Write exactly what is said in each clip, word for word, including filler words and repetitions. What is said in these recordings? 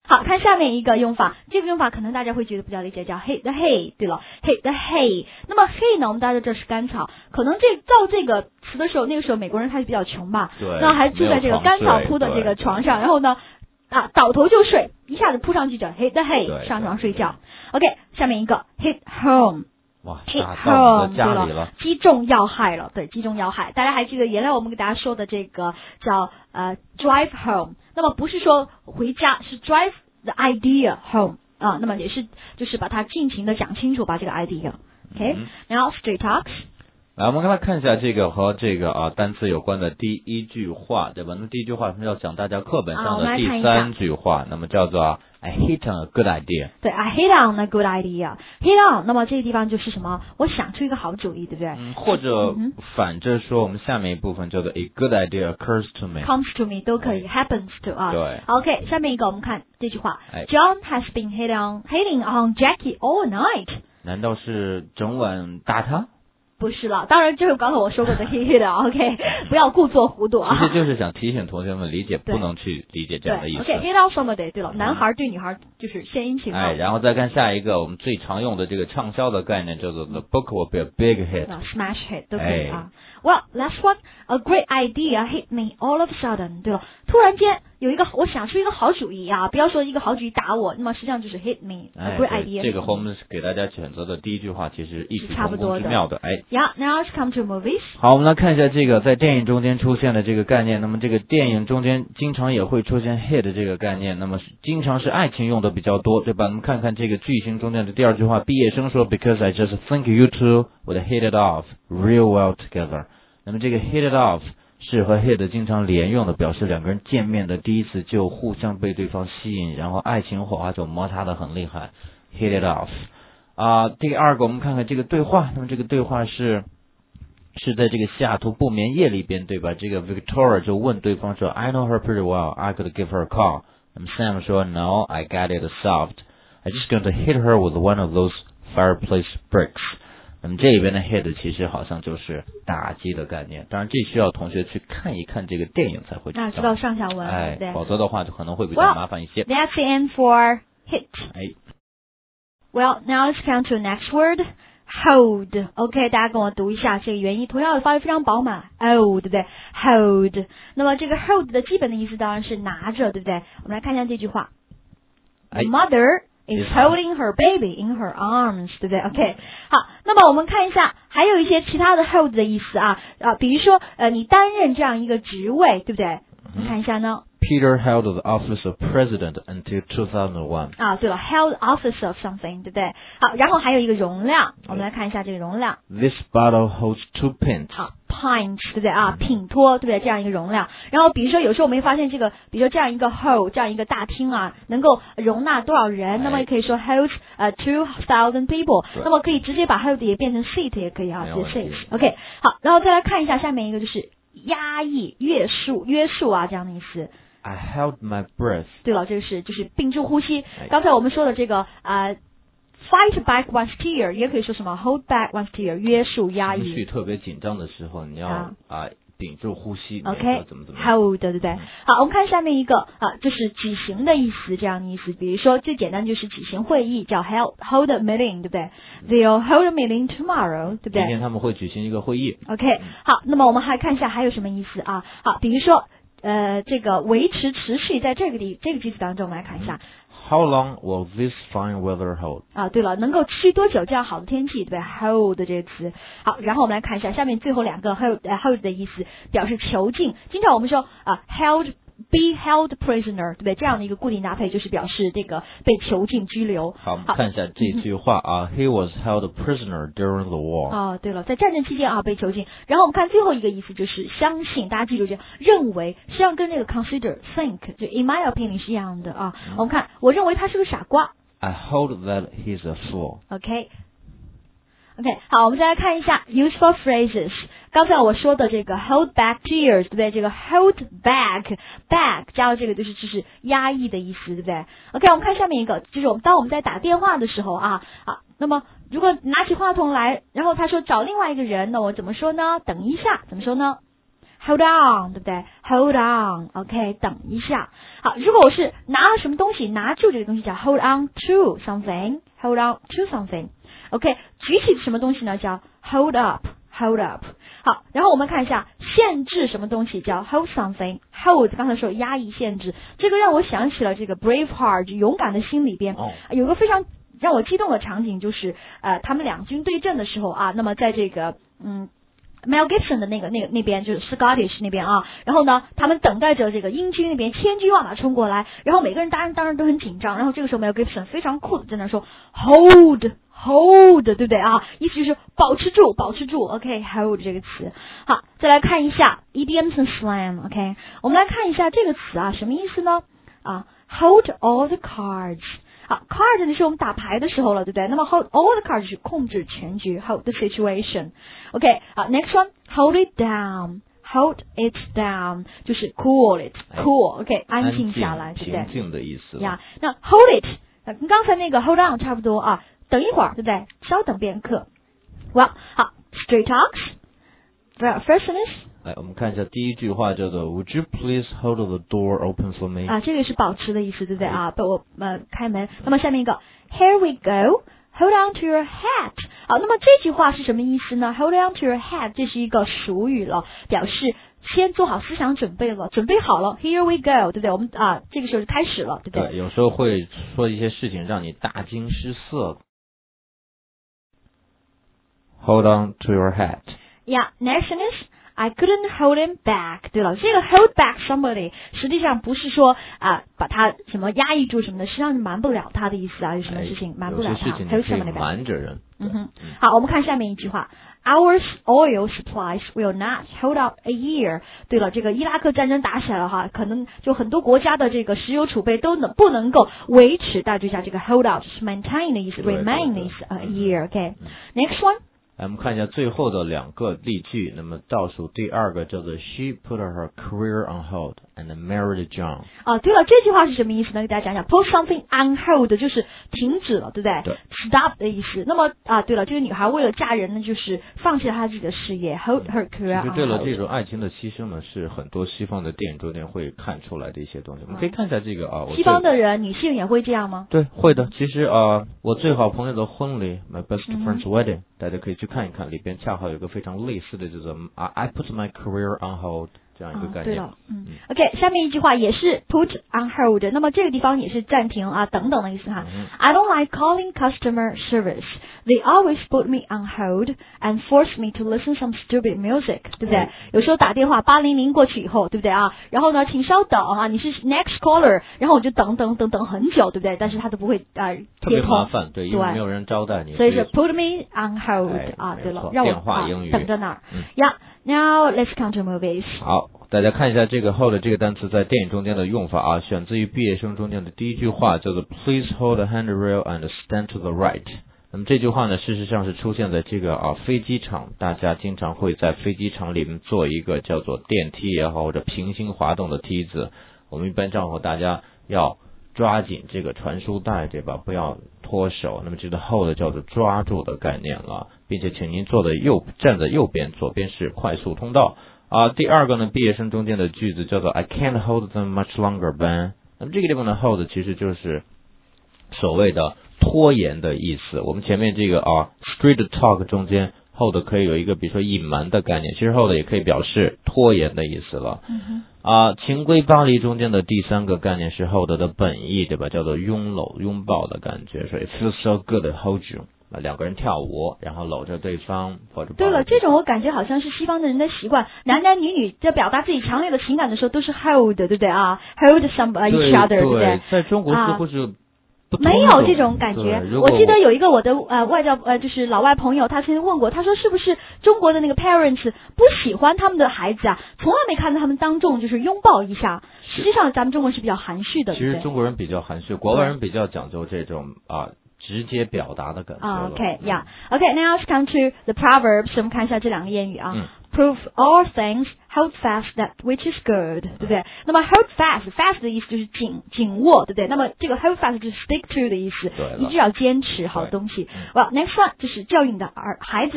好，看下面一个用法，这个用法可能大家会觉得比较理解，叫 hit the hay。对了 ，hit the hay。那么 hay 呢，我们大家知道是干草，可能这造这个词的时候，那个时候美国人还是比较穷吧， 对， 那还住在这个干草铺的这个床上，然后呢，啊，倒头就睡，一下子扑上去叫 hit the hay， 上床睡觉。OK， 下面一个 hit home。 哇 hit home， 对了，击中要害了，对，击中要害。大家还记得原来我们给大家说的这个叫呃 drive home， 那么不是说回家，是 drive the idea home 啊，那么也是就是把它尽情的讲清楚吧这个 idea。OK，、嗯、然后 street talks。 来，我们来看一下这个和这个啊单词有关的第一句话，对吧？那么第一句话是要讲大家课本上的第三句话，啊、那么叫做 I hit on a good idea。 对 ，I hit on a good idea。hit on， 那么这个地方就是什么？我想出一个好主意，对不对？ 嗯，或者反着说，我们下面一部分叫做 A good idea occurs to me。comes to me 都可以 ，happens to us。 对 ，OK， 下面一个我们看这句话、哎、，John has been hit on hitting on Jackie all night。 难道是整晚打他？ 不是了，当然就是刚才我说过的 hit hit 啊 ，OK， 不要故作糊涂啊。 其实就是想提醒同学们理解，不能去理解这样的意思。 OK，hit on somebody， 对了，男孩对女孩就是献殷勤。 哎，然后再看下一个我们最常用的这个畅销的概念，叫做 The book will be a big hit。Smash hit 都可以啊。Well, last one, a great idea hit me all of a sudden。对了，突然间有一个，我想出一个好主意啊！不要说一个好主意打我，那么实际上就是 hit me a great idea。 这个和我们给大家选择的第一句话其实异曲同工之妙的。哎 ，Yeah, now let's come to movies。 好，我们来看一下这个在电影中间出现的这个概念。那么这个电影中间经常也会出现 hit 这个概念，那么经常是爱情用的比较多，对吧？我们看看这个句型中间的第二句话，毕业生说 Because I just think you two would hit it off real well together。那么这个 hit it off 是和 hit 经常连用的，表示两个人见面的第一次就互相被对方吸引，然后爱情火花就摩擦得很厉害 hit it off 啊、呃。第二个我们看看这个对话，那么这个对话是是在这个西雅图不眠夜里边，对吧？这个 Victoria 就问对方说 I know her pretty well, I could give her a call。 那么 Sam 说 No, I got it solved, I just going to hit her with one of those fireplace bricks。那么这里边的 hit 其实好像就是打击的概念，当然这需要同学去看一看这个电影才会知道， 啊、知道上下文， 哎， 对， 否则的话就可能会比较麻烦一些。 Well, that's the end for hit。 哎 ，Well, now let's come to next word, hold. OK， 大家跟我读一下这个元音，同样的发音非常饱满 ，hold， 对不对 ？hold。那么这个 hold 的基本的意思当然是拿着，对不对？我们来看一下这句话、 哎、 ，The mother。is holding her baby in her arms， 对不对 ？OK， 好，那么我们看一下，还有一些其他的 hold 的意思啊啊，比如说呃，你担任这样一个职位，对不对？你看一下呢。 Peter held the office of president until two thousand one。 啊，对了 ，held office of something， 对不对？好，然后还有一个容量，我们来看一下这个容量。 This bottle holds two pints。 好 ，pints， 对不对啊？品托，对不对？这样一个容量。然后比如说有时候我们会发现这个，比如说这样一个 hall， 这样一个大厅啊，能够容纳多少人？那么也可以说 holds 呃 two thousand people。那么可以直接把 hold 也变成 seat 也可以啊，直接 seat。OK， 好，然后再来看一下下面一个就是压抑、约束、约束啊这样的意思。 I held my breath。 对了，这个是就是屏住呼吸。刚才我们说的这个啊、呃、，fight back one's tear， 也可以说什么 hold back one's tear， 约束压抑。 情绪特别紧张的时候，你要啊、呃、屏住呼吸。 OK， 怎么怎么 hold， 对不对？好，我们看下面一个啊，就是举行的意思，这样的意思。比如说最简单就是举行会议，叫 hold hold a meeting， 对不对 ？They'll hold a meeting tomorrow， 对不对？ 今天他们会举行一个会议。 OK， 好，那么我们还看一下还有什么意思啊？好，比如说。呃，这个维持持续，在这个里这个句子当中，我们来看一下。 How long will this fine weather hold？ 啊，对了，能够持续多久这样好的天气，对不对 ？Hold 这个词。好，然后我们来看一下下面最后两个 hold 呃 hold 的意思，表示囚禁。经常我们说啊 ，held。be held prisoner， 对不对？这样的一个固定搭配就是表示这个被囚禁拘留。 好，我们看一下这句话啊、嗯、，He was held prisoner during the war。 哦，对了，在战争期间啊被囚禁。然后我们看最后一个意思就是相信，大家记住这认为，实际上跟这个 consider think 就 in my opinion 是一样的啊。嗯、我们看，我认为他是个傻瓜。 I hold that he's a fool。 OK。OK， 好，我们再来看一下 useful phrases。刚才我说的这个 hold back tears， 对不对？这个 hold back back 加了这个就是就是压抑的意思，对不对 ？OK， 我们看下面一个，就是我们当我们在打电话的时候啊啊，那么如果拿起话筒来，然后他说找另外一个人，那我怎么说呢？等一下，怎么说呢 hold on， 对不对 ？hold on，OK，、okay, 等一下。好，如果我是拿了什么东西，拿住这个东西叫 hold on to something，hold on to something。OK， 举起什么东西呢？叫 hold up，hold up。好，然后我们看一下限制什么东西叫 hold something，hold 刚才说压抑限制，这个让我想起了这个 Braveheart 勇敢的心里边、哦、有个非常让我激动的场景，就是呃他们两军对阵的时候啊，那么在这个嗯。Mel Gibson 的那个那个那边就是 Scottish 那边啊，然后呢，他们等待着这个英军那边千军万马冲过来，然后每个人当然当然都很紧张，然后这个时候 Mel Gibson 非常酷的在那说 Hold Hold， 对不对啊？意思就是保持住，保持住 ，OK Hold 这个词。好，再来看一下 idioms and slang，OK， 我们来看一下这个词啊，什么意思呢？啊 ，Hold all the cards。好 ，card 呢是我们打牌的时候了，对不对？那么 hold all the cards 是控制全局 ，hold the situation。OK， 好 ，next one，hold it down，hold it down 就是 cool it，cool，OK，、okay, 安静下来，对不对？ 平静的意思。 呀，那 hold it， 跟刚才那个 hold on 差不多啊，等一会儿，对不对？稍等片刻。Well， 好 ，straight talks，firstness。 来，我们看一下第一句话叫做 Would you please hold the door open for me？ 啊，这个是保持的意思，对不对啊？帮我呃开门。那么下面一个 Here we go，hold on to your hat。好，那么这句话是什么意思呢 ？Hold on to your hat， 这是一个俗语了，表示先做好思想准备了，准备好了 ，Here we go， 对不对？我们啊，这个时候就开始了，对不对？ 对，有时候会说一些事情让你大惊失色。Hold on to your hat。Yeah，next is。I couldn't hold him back。对了，这个 hold back somebody 实际上不是说啊把他什么压抑住什么的，实际上是瞒不了他的意思啊，有什么事情瞒不了他 ，hold somebody back。瞒着人。 嗯哼，好，我们看下面一句话 ，Our oil supplies will not hold out a year。对了，这个伊拉克战争打起来了哈，可能就很多国家的这个石油储备都能不能够维持，大家这个 hold out 是 maintain 的意思 ，remain 的意思 a year。OK，next one。 来，我们看一下最后的两个例句。那么倒数第二个叫做 She put her career on hold and married John。 啊，对了，这句话是什么意思呢？给大家讲讲 ，put something on hold 就是停止了，对不对？ 对 ，stop 的意思。那么啊，对了，这个女孩为了嫁人呢，就是放弃了她自己的事业 ，hold her career on hold。 其实对了，这种爱情的牺牲呢，是很多西方的电影中间会看出来的一些东西。我们可以看一下这个啊， 西方的人女性也会这样吗？ 对，会的。其实啊，我最好朋友的婚礼 ，My best friend's wedding，、嗯、大家可以去看一看，里边恰好有一个非常类似的这种啊 ，I put my career on hold 这样一个概念。 对了，嗯 ，OK， 下面一句话也是 put on hold， 那么这个地方也是暂停啊等等的意思哈。嗯、I don't like calling customer service. They always put me on hold and force me to listen some stupid music， 对不对？嗯、有时候打电话八零零过去以后，对不对啊？然后呢，请稍等啊，你是 next caller， 然后我就等等等等很久，对不对？但是他都不会啊、呃、 特别麻烦，对，因为没有人招待你， 所以是 put me on hold、哎、啊，对了，让我电话英语、 啊、等着那儿。呀、嗯 yeah, ，Now let's come to movies。 好。大家看一下这个 hold 这个单词在电影中间的用法啊，选自于毕业生中间的第一句话叫做 Please hold the handrail and stand to the right。那么这句话呢，事实上是出现在这个啊飞机场，大家经常会在飞机场里面做一个叫做电梯也好或者平行滑动的梯子。我们一般招呼大家要抓紧这个传输带，对吧？不要脱手。那么这个 hold 叫做抓住的概念了，并且请您坐的右站在右边，左边是快速通道。啊，第二个呢，毕业生中间的句子叫做 I can't hold them much longer, Ben。那么这个地方的 hold 其实就是所谓的拖延的意思。我们前面这个啊 street talk 中间 hold 可以有一个比如说隐瞒的概念，其实 hold 也可以表示拖延的意思了。 嗯、 啊，情归巴黎中间的第三个概念是 hold 的本意，对吧？叫做拥搂、拥抱的感觉，所以 it feels so good to hold you。两个人跳舞，然后搂着对方，或者对了，这种我感觉好像是西方的人的习惯，男男女女在表达自己强烈的情感的时候都是 hold， 对不对啊 ？hold some each other， 对不对？ 在中国似乎是不没有这种感觉。我记得有一个我的呃外教呃就是老外朋友，他曾经问过，他说是不是中国的那个 parents 不喜欢他们的孩子啊，从来没看到他们当众就是拥抱一下。实际上咱们中国是比较含蓄的， 其实中国人比较含蓄，国外人比较讲究这种啊。直接表达的感觉了。 Okay, yeah. Okay, now let's come to the proverbs. 我们看一下这两个谚语啊。嗯、Prove all things, hold fast that which is good， 对不对？那么 hold fast, fast 的意思就是紧紧握，对不对？那么这个 hold fast 就是 stick to 的意思，一直要坚持好东西。Well, next one 就是教育你的儿孩子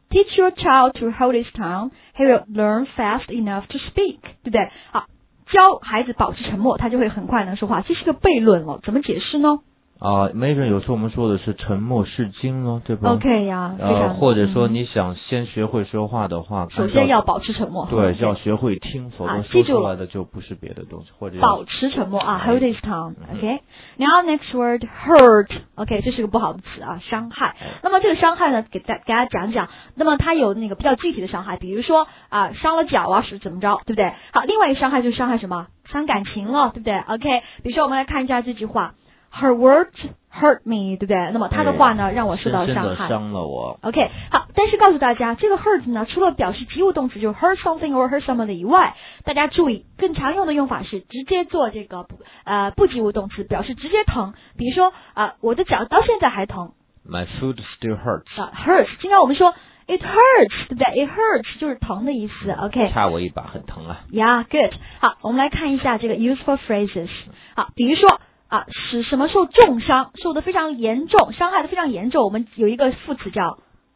Teach your child to hold his tongue, he will learn fast enough to speak， 对不对？好，教孩子保持沉默，他就会很快能说话。这是个悖论了，怎么解释呢？ 啊 ，Major 有时候我们说的是沉默是金哦，对吧 ？OK 呀，非常。 呃，或者说你想先学会说话的话， 首先要保持沉默。 对，要学会听，否则说出来的就不是别的东西，或者保持沉默啊 ，hold his tongue。OK， 然后 next word hurt，OK， 这是个不好的词啊，伤害。那么这个伤害呢，给大给大家讲讲。那么它有那个比较具体的伤害，比如说啊，伤了脚啊是怎么着，对不对？好，另外一个伤害就是伤害什么？伤感情了，对不对 ？OK， 比如说我们来看一下这句话。Her words hurt me， 对不对？那么她的话呢，让我受到伤害， 伤了我。 OK， 好，但是告诉大家，这个 hurt 呢，除了表示及物动词就 hurt something or hurt someone 以外，大家注意，更常用的用法是直接做这个呃不及物动词，表示直接疼。比如说啊、呃，我的脚到现在还疼。 My foot still hurts。 啊 ，hurts， 经常我们说 it hurts， 对不对 ？It hurts 就是疼的意思。OK， 插我一把，很疼啊。 Yeah，good。好，我们来看一下这个 useful phrases。好，比如说。啊，使什么受重伤，受得非常严重，伤害的非常严重，我们有一个副词叫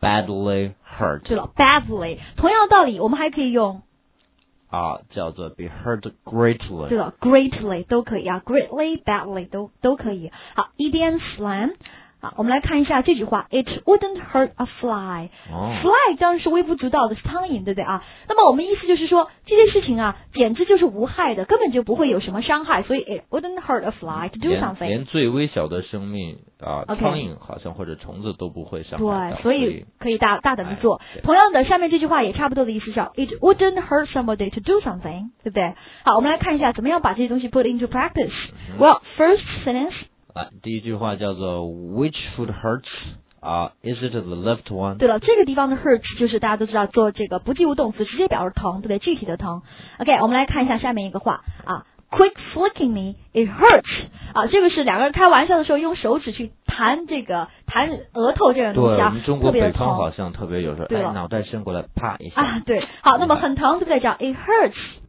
badly hurt。 对了 ，badly。同样的道理，我们还可以用啊，叫做 be hurt greatly。 对了 ，greatly 都可以啊 ，greatly、badly 都都可以。好 ，idiom slang。好，我们来看一下这句话 ，It wouldn't hurt a fly。 哦 fly 当然是微不足道的，是苍蝇，对不对啊？那么我们意思就是说，这件事情啊，简直就是无害的，根本就不会有什么伤害，所以 it wouldn't hurt a fly to do 连 something。 连最微小的生命啊， Okay 苍蝇好像或者虫子都不会伤害到。 对，所以可以大大胆的做。 哎同样的，下面这句话也差不多的意思是 ，It wouldn't hurt somebody to do something， 对不对？好，我们来看一下怎么样把这些东西 put into practice。Well, first sentence。 啊，第一句话叫做 Which foot hurts？ 啊、uh, ，Is it the left one？ 对了，这个地方的 hurt 就是大家都知道做这个不及物动词，直接表示疼，对不对？具体的疼。OK， 我们来看一下下面一个话啊 ，Quit flicking me, it hurts。啊，这个是两个人开玩笑的时候用手指去弹这个弹额头这种东西啊， 对，我们中国北特别的疼。 方好像特别有时候，哎，脑袋伸过来，啪一下。 啊，对，好，那么很疼，对不对？叫 it hurts。